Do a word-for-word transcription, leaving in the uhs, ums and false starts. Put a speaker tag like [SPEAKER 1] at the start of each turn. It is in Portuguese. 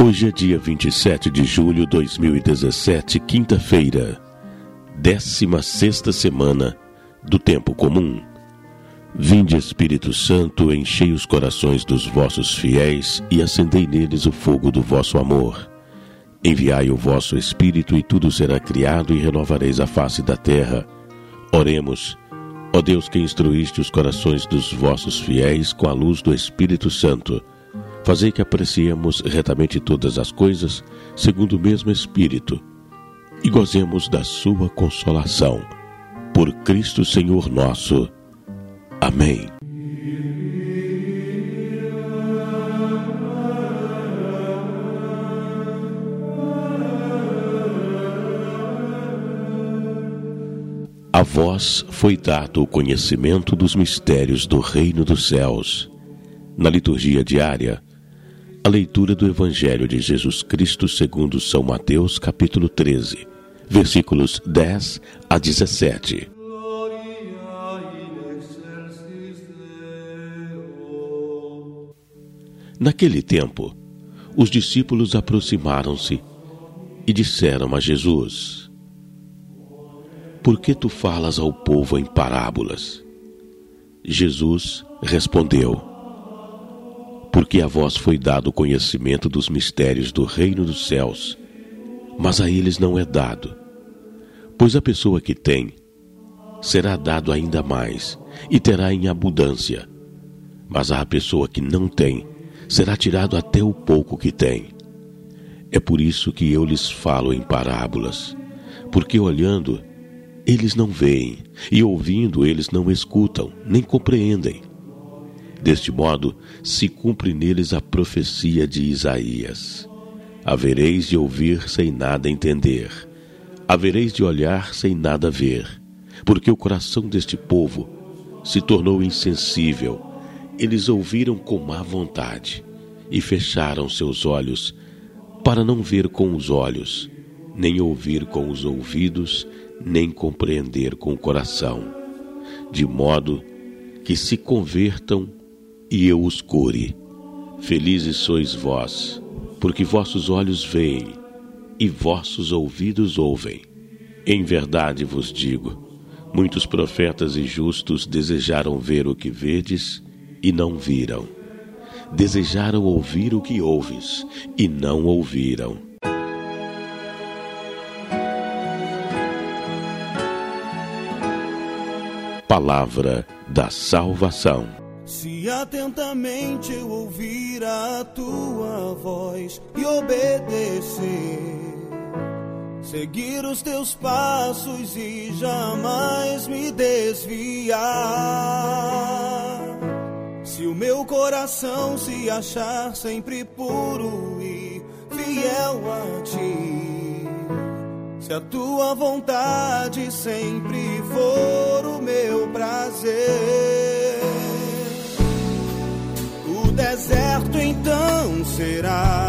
[SPEAKER 1] Hoje é dia vinte e sete de julho de dois mil e dezessete, quinta-feira, décima sexta semana do tempo comum. Vinde, Espírito Santo, enchei os corações dos vossos fiéis e acendei neles o fogo do vosso amor. Enviai o vosso Espírito e tudo será criado e renovareis a face da terra. Oremos. Ó Deus, que instruíste os corações dos vossos fiéis com a luz do Espírito Santo, fazei que apreciemos retamente todas as coisas, segundo o mesmo Espírito, e gozemos da sua consolação. Por Cristo Senhor nosso. Amém. A vós foi dado o conhecimento dos mistérios do reino dos céus. Na liturgia diária, a leitura do Evangelho de Jesus Cristo segundo São Mateus, capítulo treze, versículos dez a dezessete. Naquele tempo, os discípulos aproximaram-se e disseram a Jesus: Por que tu falas ao povo em parábolas? Jesus respondeu: Porque a vós foi dado o conhecimento dos mistérios do reino dos céus, mas a eles não é dado. Pois a pessoa que tem, será dado ainda mais, e terá em abundância. Mas a pessoa que não tem, será tirado até o pouco que tem. É por isso que eu lhes falo em parábolas, porque olhando, eles não veem, e ouvindo, eles não escutam, nem compreendem. Deste modo, se cumpre neles a profecia de Isaías: havereis de ouvir sem nada entender, havereis de olhar sem nada ver, porque o coração deste povo se tornou insensível. Eles ouviram com má vontade e fecharam seus olhos, para não ver com os olhos, nem ouvir com os ouvidos, nem compreender com o coração, de modo que se convertam e eu os cure. Felizes sois vós, porque vossos olhos veem e vossos ouvidos ouvem. Em verdade vos digo, muitos profetas e justos desejaram ver o que vedes e não viram. Desejaram ouvir o que ouves e não ouviram. Palavra da salvação.
[SPEAKER 2] Se atentamente eu ouvir a tua voz e obedecer, seguir os teus passos e jamais me desviar, se o meu coração se achar sempre puro e fiel a ti, se a tua vontade sempre for o meu prazer, o deserto então será